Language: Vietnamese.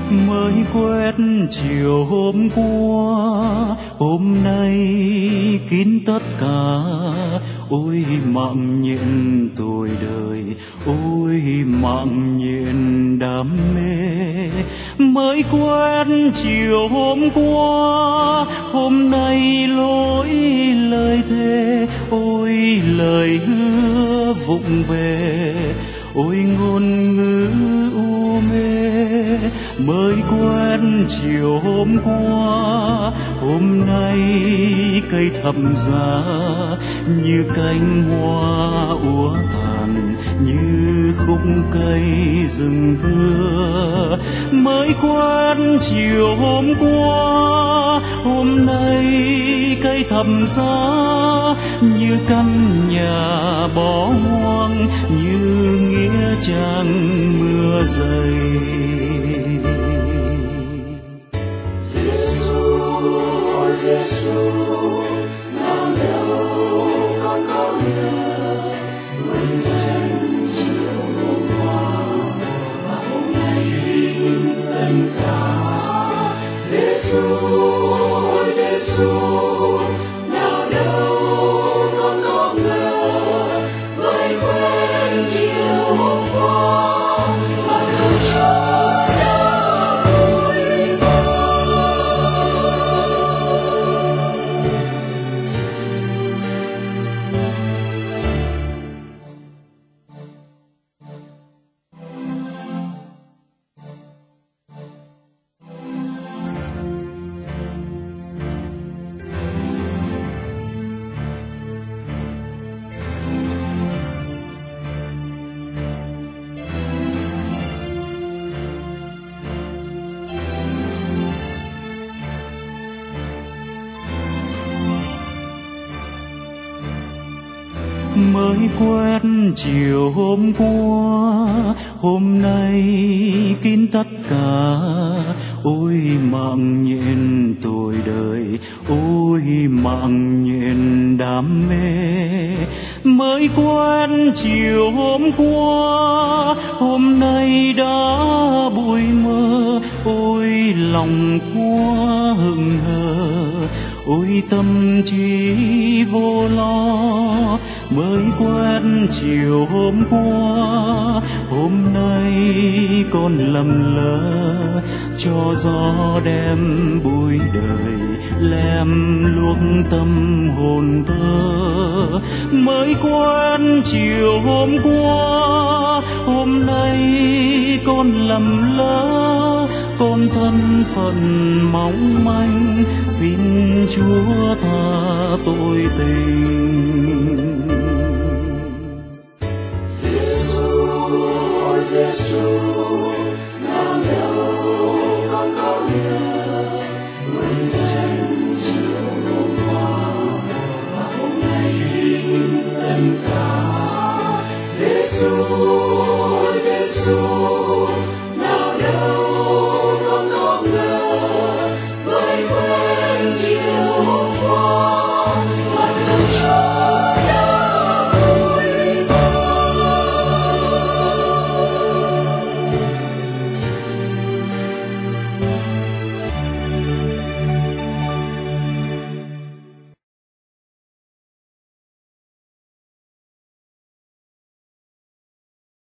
mới quét chiều hôm qua, hôm nay kín tất cả. Ôi mạng nhện tuổi đời, ôi mạng nhện đam mê. Mới quét chiều hôm qua, hôm nay lỗi lời thề. Ôi lời hứa vụng về, ôi ngôn ngữ u mê. Mới quen chiều hôm qua, hôm nay cây thầm giá như cánh hoa úa tàn, như khúc cây rừng thưa. Mới quen chiều hôm qua, hôm nay cây thầm giá như căn nhà bỏ hoang, như nghĩa trang mưa dày. Giêsu, nào đâu con có nhớ mình trên chiều hôm qua và hôm nay tất cả. Giêsu, Giêsu, nào đâu con có ngờ mới quên chiều hôm qua mà không cho. Mới quét chiều hôm qua, hôm nay kín tất cả. Ôi mạng nhện tuổi đời, ôi mạng nhện đam mê. Mới quét chiều hôm qua, hôm nay đã bụi mơ. Ôi lòng quá hững hờ, ôi tâm trí vô lo. Mới quen chiều hôm qua, hôm nay con lầm lỡ cho gió đem bụi đời lem luốc tâm hồn thơ. Mới quen chiều hôm qua, hôm nay con lầm lỡ, con thân phận mong manh, xin Chúa tha tội tình. Giêsu,